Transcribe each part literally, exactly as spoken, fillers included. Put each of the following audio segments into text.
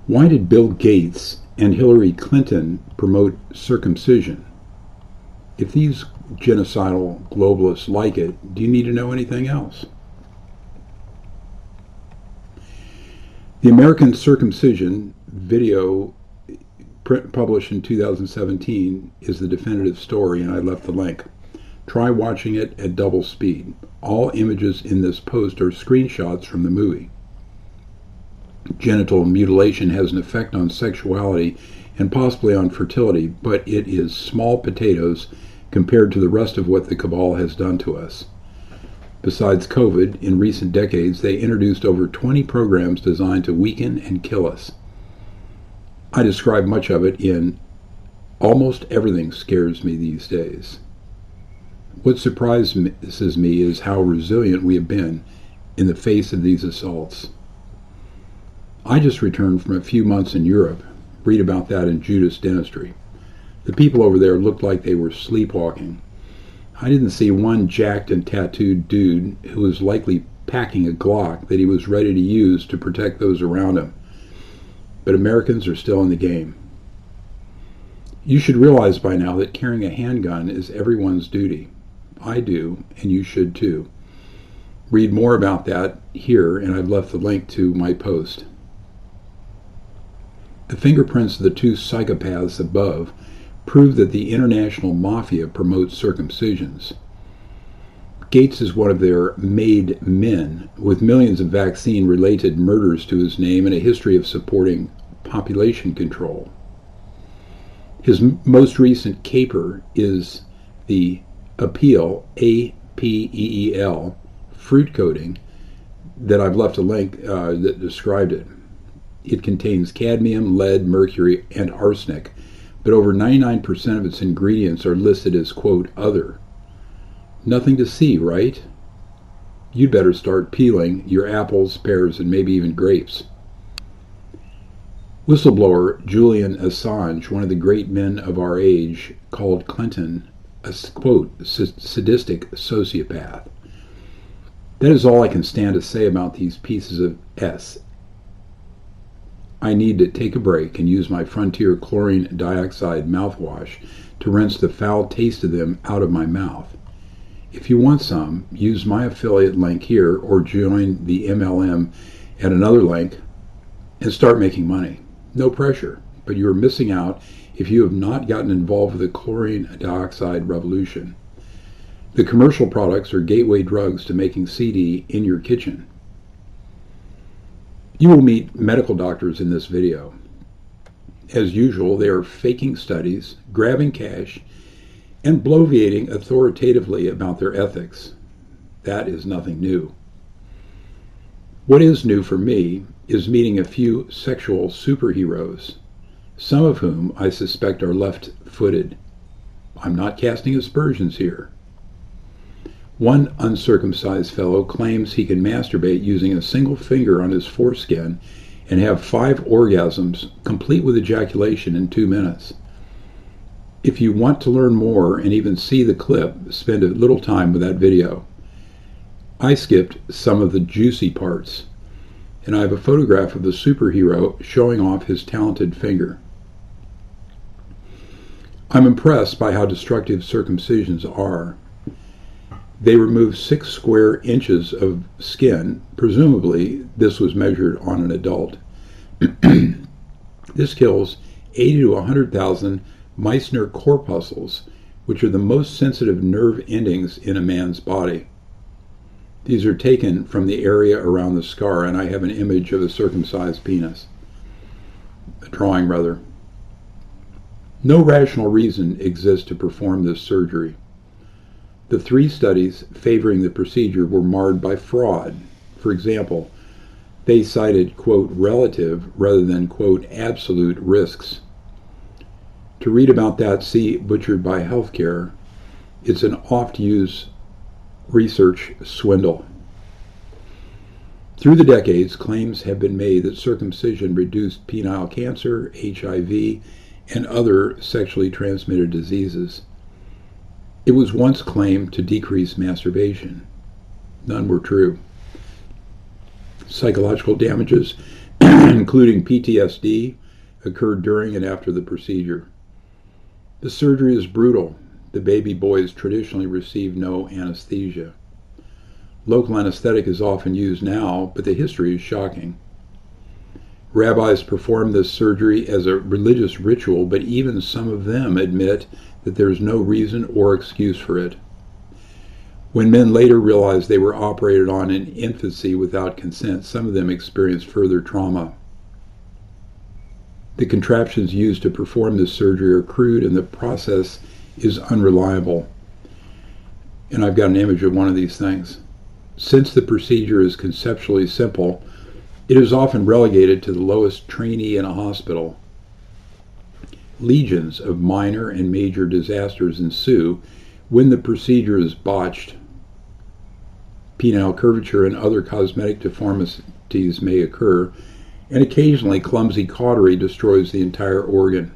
Why did Bill Gates and Hillary Clinton promote circumcision? If these genocidal globalists like it, do you need to know anything else? The American circumcision video published in two thousand seventeen is the definitive story, and I left the link. Try watching it at double speed. All images in this post are screenshots from the movie. Genital mutilation has an effect on sexuality and possibly on fertility, but it is small potatoes compared to the rest of what the cabal has done to us. Besides COVID, in recent decades, they introduced over twenty programs designed to weaken and kill us. I describe much of it in Almost Everything Scares Me These Days. What surprises me is how resilient we have been in the face of these assaults. I just returned from a few months in Europe. Read about that in Judas Dentistry. The people over there looked like they were sleepwalking. I didn't see one jacked and tattooed dude who was likely packing a Glock that he was ready to use to protect those around him. But Americans are still in the game. You should realize by now that carrying a handgun is everyone's duty. I do, and you should too. Read more about that here, and I've left the link to my post. The fingerprints of the two psychopaths above prove that the international mafia promotes circumcisions. Gates is one of their made men, with millions of vaccine-related murders to his name and a history of supporting population control. His m- most recent caper is the Apeel, A P E E L, fruit coating, that I've left a link uh, that described it. It contains cadmium, lead, mercury, and arsenic, but over ninety-nine percent of its ingredients are listed as, quote, other. Nothing to see, right? You'd better start peeling your apples, pears, and maybe even grapes. Whistleblower Julian Assange, one of the great men of our age, called Clinton a, quote, sadistic sociopath. That is all I can stand to say about these pieces of S. I need to take a break and use my Frontier chlorine dioxide mouthwash to rinse the foul taste of them out of my mouth. If you want some, use my affiliate link here or join the M L M at another link and start making money. No pressure, but you are missing out if you have not gotten involved with the chlorine dioxide revolution. The commercial products are gateway drugs to making C D in your kitchen. You will meet medical doctors in this video. As usual, they are faking studies, grabbing cash, and bloviating authoritatively about their ethics. That is nothing new. What is new for me is meeting a few sexual superheroes, some of whom I suspect are left-footed. I'm not casting aspersions here. One uncircumcised fellow claims he can masturbate using a single finger on his foreskin and have five orgasms, complete with ejaculation, in two minutes. If you want to learn more and even see the clip, spend a little time with that video. I skipped some of the juicy parts, and I have a photograph of the superhero showing off his talented finger. I'm impressed by how destructive circumcisions are. They remove six square inches of skin. Presumably, this was measured on an adult. This kills eighty to one hundred thousand Meissner corpuscles, which are the most sensitive nerve endings in a man's body. These are taken from the area around the scar, and I have an image of a circumcised penis. A drawing, rather. No rational reason exists to perform this surgery. The three studies favoring the procedure were marred by fraud. For example, they cited, quote, relative rather than, quote, absolute risks. To read about that, see Butchered by Healthcare. It's an oft-used research swindle. Through the decades, claims have been made that circumcision reduced penile cancer, H I V, and other sexually transmitted diseases. It was once claimed to decrease masturbation. None were true. Psychological damages, including P T S D, occurred during and after the procedure. The surgery is brutal. The baby boys traditionally receive no anesthesia. Local anesthetic is often used now, but the history is shocking. Rabbis perform this surgery as a religious ritual, but even some of them admit that there is no reason or excuse for it. When men later realized they were operated on in infancy without consent, some of them experienced further trauma. The contraptions used to perform this surgery are crude, and the process is unreliable. And I've got an image of one of these things. Since the procedure is conceptually simple, it is often relegated to the lowest trainee in a hospital. Legions of minor and major disasters ensue when the procedure is botched. Penile curvature and other cosmetic deformities may occur, and occasionally clumsy cautery destroys the entire organ.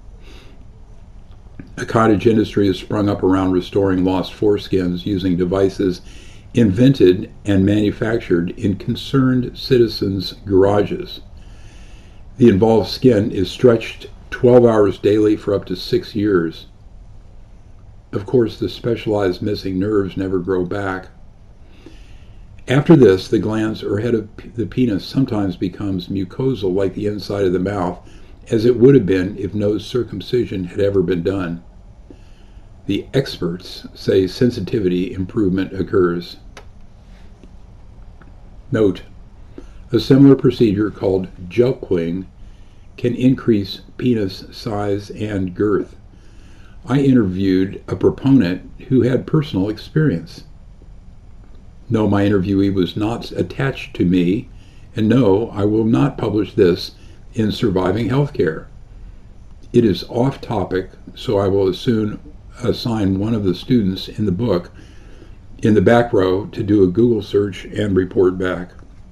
A cottage industry has sprung up around restoring lost foreskins using devices invented and manufactured in concerned citizens' garages. The involved skin is stretched twelve hours daily for up to six years. Of course, the specialized missing nerves never grow back. After this, the glans or head of the penis sometimes becomes mucosal like the inside of the mouth, as it would have been if no circumcision had ever been done. The experts say sensitivity improvement occurs. Note, a similar procedure called Jelqing can increase penis size and girth. I interviewed a proponent who had personal experience. No, my interviewee was not attached to me, and no, I will not publish this in Surviving Healthcare. It is off topic, so I will soon assign one of the students in the book in the back row to do a Google search and report back.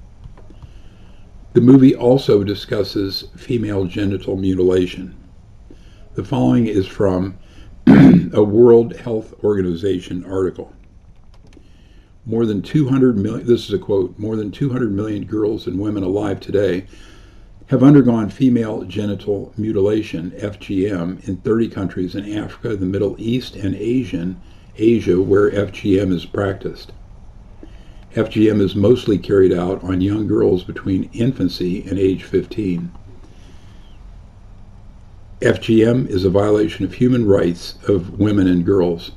The movie also discusses female genital mutilation. The following is from a World Health Organization article. More than two hundred million, this is a quote, more than two hundred million girls and women alive today have undergone female genital mutilation, F G M, in thirty countries in Africa, the Middle East, and Asian, Asia, where F G M is practiced. F G M is mostly carried out on young girls between infancy and age fifteen. F G M is a violation of human rights of women and girls.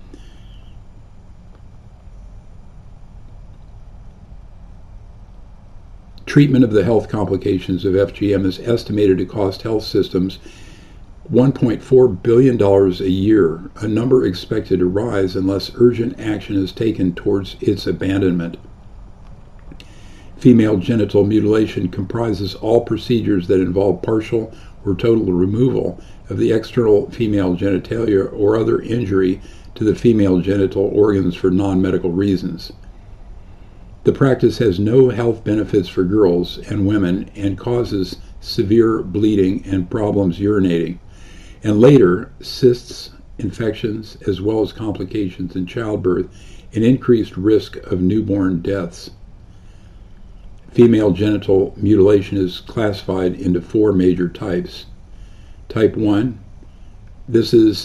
Treatment of the health complications of F G M is estimated to cost health systems one point four billion dollars a year, a number expected to rise unless urgent action is taken towards its abandonment. Female genital mutilation comprises all procedures that involve partial or total removal of the external female genitalia or other injury to the female genital organs for non-medical reasons. The practice has no health benefits for girls and women and causes severe bleeding and problems urinating, and later cysts, infections, as well as complications in childbirth and increased risk of newborn deaths. Female genital mutilation is classified into four major types. Type one, this is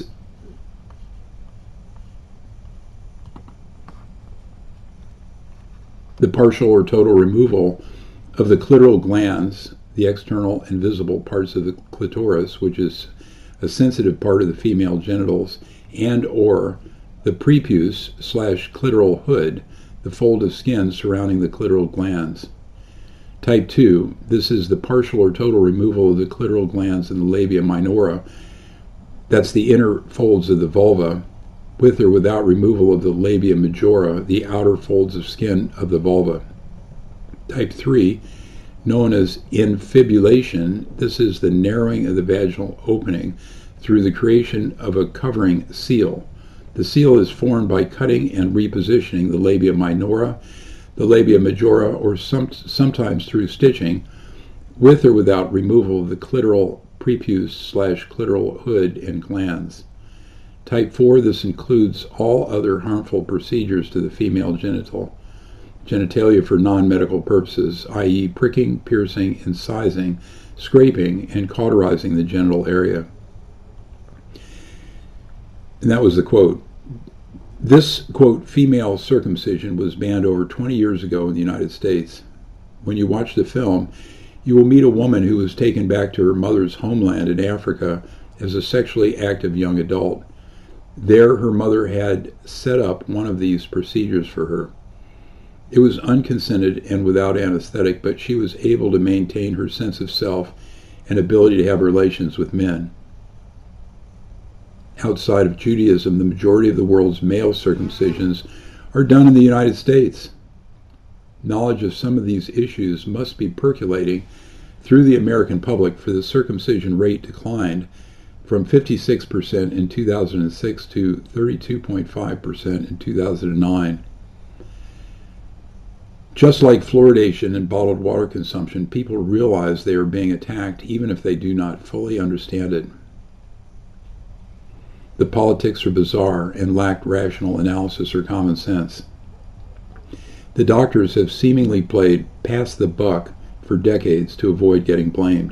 the partial or total removal of the clitoral glands, the external and visible parts of the clitoris, which is a sensitive part of the female genitals, and or the prepuce slash clitoral hood, the fold of skin surrounding the clitoral glands. Type two, this is the partial or total removal of the clitoral glands and the labia minora, that's the inner folds of the vulva, with or without removal of the labia majora, the outer folds of skin of the vulva. Type three, known as infibulation, this is the narrowing of the vaginal opening through the creation of a covering seal. The seal is formed by cutting and repositioning the labia minora, the labia majora, or some, sometimes through stitching, with or without removal of the clitoral prepuce slash clitoral hood and glands. Type four, this includes all other harmful procedures to the female genital. genitalia for non-medical purposes, that is pricking, piercing, incising, scraping, and cauterizing the genital area. And that was the quote. This, quote, female circumcision was banned over twenty years ago in the United States. When you watch the film, you will meet a woman who was taken back to her mother's homeland in Africa as a sexually active young adult. There, her mother had set up one of these procedures for her. It was unconsented and without anesthetic, but she was able to maintain her sense of self and ability to have relations with men. Outside of Judaism, the majority of the world's male circumcisions are done in the United States. Knowledge of some of these issues must be percolating through the American public, for the circumcision rate declined from fifty-six percent in two thousand six to thirty-two point five percent in two thousand nine. Just like fluoridation and bottled water consumption, people realize they are being attacked even if they do not fully understand it. The politics are bizarre and lack rational analysis or common sense. The doctors have seemingly played pass the buck for decades to avoid getting blamed.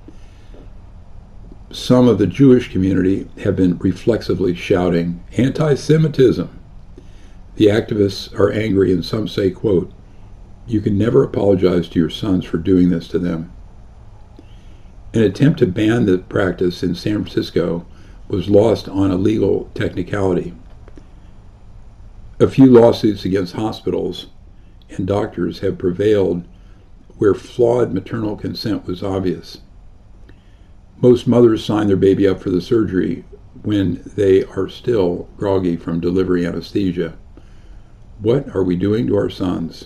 Some of the Jewish community have been reflexively shouting, "Anti-Semitism." The activists are angry and some say, quote, "You can never apologize to your sons for doing this to them." An attempt to ban the practice in San Francisco was lost on a legal technicality. A few lawsuits against hospitals and doctors have prevailed where flawed maternal consent was obvious. Most mothers sign their baby up for the surgery when they are still groggy from delivery anesthesia. What are we doing to our sons?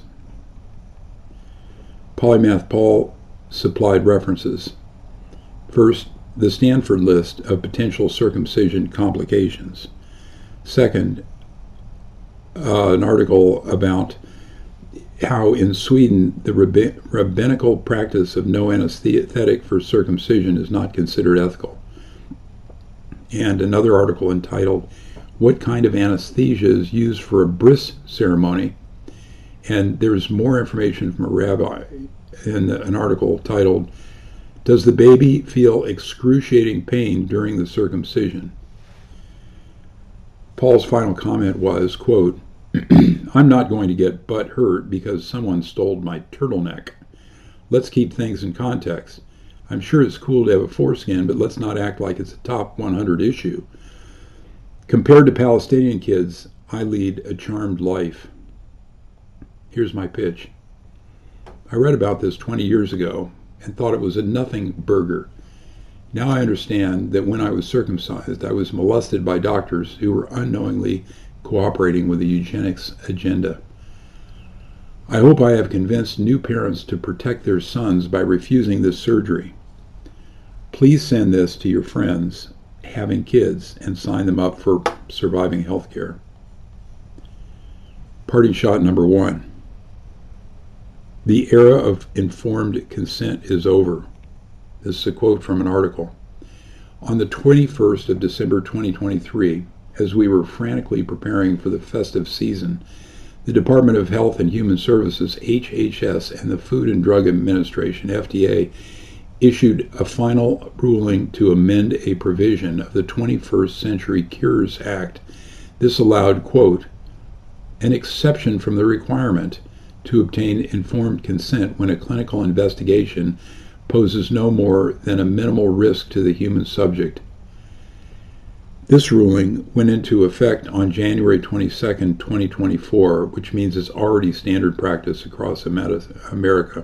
Polymath Paul supplied references. First, the Stanford list of potential circumcision complications. Second, uh, an article about how in Sweden the rabbi- rabbinical practice of no anesthetic for circumcision is not considered ethical. And another article entitled, "What kind of anesthesia is used for a bris ceremony?" And there's more information from a rabbi in an article titled, "Does the baby feel excruciating pain during the circumcision?" Paul's final comment was, quote, "I'm not going to get butt hurt because someone stole my turtleneck. Let's keep things in context. I'm sure it's cool to have a foreskin, but let's not act like it's a top one hundred issue. Compared to Palestinian kids, I lead a charmed life." Here's my pitch. I read about this twenty years ago and thought it was a nothing burger. Now I understand that when I was circumcised, I was molested by doctors who were unknowingly cooperating with the eugenics agenda. I hope I have convinced new parents to protect their sons by refusing this surgery. Please send this to your friends having kids and sign them up for surviving health care. Parting shot number one. The era of informed consent is over. This is a quote from an article. On the twenty-first of December twenty twenty-three, as we were frantically preparing for the festive season, the Department of Health and Human Services, H H S, and the Food and Drug Administration, F D A, issued a final ruling to amend a provision of the twenty-first Century Cures Act. This allowed, quote, "an exception from the requirement to obtain informed consent when a clinical investigation poses no more than a minimal risk to the human subject." This ruling went into effect on January twenty-second, twenty twenty-four, which means it's already standard practice across America.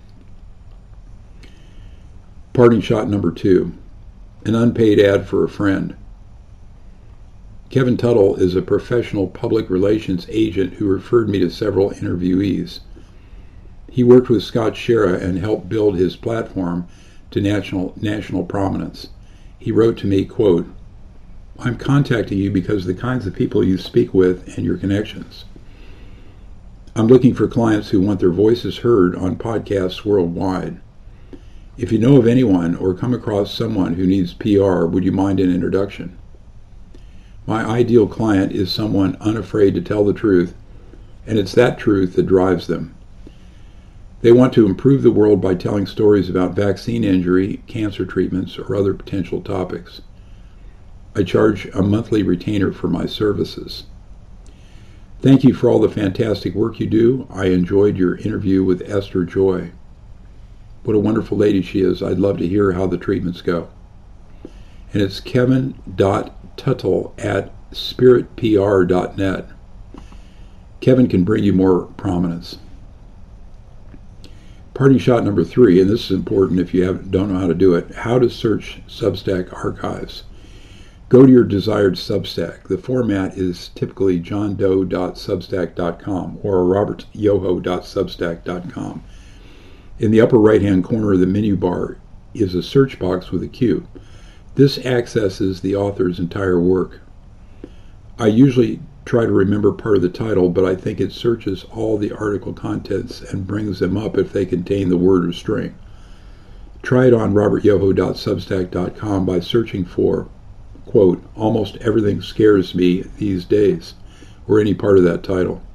Parting shot number two, an unpaid ad for a friend. Kevin Tuttle is a professional public relations agent who referred me to several interviewees. He worked with Scott Schara and helped build his platform to national national prominence. He wrote to me, quote, "I'm contacting you because of the kinds of people you speak with and your connections. I'm looking for clients who want their voices heard on podcasts worldwide. If you know of anyone or come across someone who needs P R, would you mind an introduction? My ideal client is someone unafraid to tell the truth and it's that truth that drives them. They want to improve the world by telling stories about vaccine injury, cancer treatments, or other potential topics. I charge a monthly retainer for my services. Thank you for all the fantastic work you do. I enjoyed your interview with Esther Joy. What a wonderful lady she is. I'd love to hear how the treatments go. And it's kevin dot tuttle at spirit p r dot net. Kevin can bring you more prominence. Parting shot number three, and this is important if you have, don't know how to do it, how to search Substack archives. Go to your desired Substack. The format is typically john doe dot substack dot com or robert yoho dot substack dot com. In the upper right-hand corner of the menu bar is a search box with a Q. This accesses the author's entire work. I usually try to remember part of the title, but I think it searches all the article contents and brings them up if they contain the word or string. Try it on robert yoho dot substack dot com by searching for, quote, almost everything scares me these days, or any part of that title.